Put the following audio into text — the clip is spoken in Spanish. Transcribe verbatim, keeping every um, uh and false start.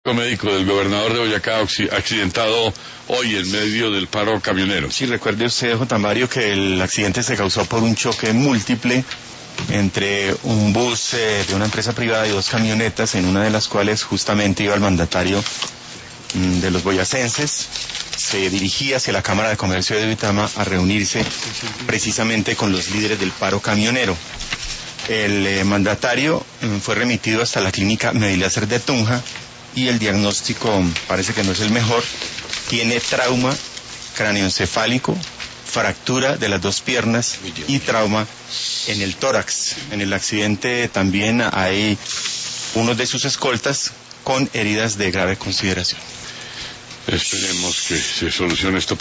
Médico del gobernador de Boyacá accidentado hoy en medio del paro camionero. Sí, recuerde usted, J. Mario, que el accidente se causó por un choque múltiple entre un bus eh, de una empresa privada y dos camionetas, en una de las cuales justamente iba el mandatario mm, de los boyacenses. Se dirigía hacia la Cámara de Comercio de Duitama a reunirse precisamente con los líderes del paro camionero. El eh, mandatario mm, fue remitido hasta la clínica Mediláser de Tunja y el diagnóstico parece que no es el mejor. Tiene trauma cráneoencefálico, fractura de las dos piernas y trauma en el tórax. En el accidente también hay uno de sus escoltas con heridas de grave consideración. Esperemos que se solucione esto.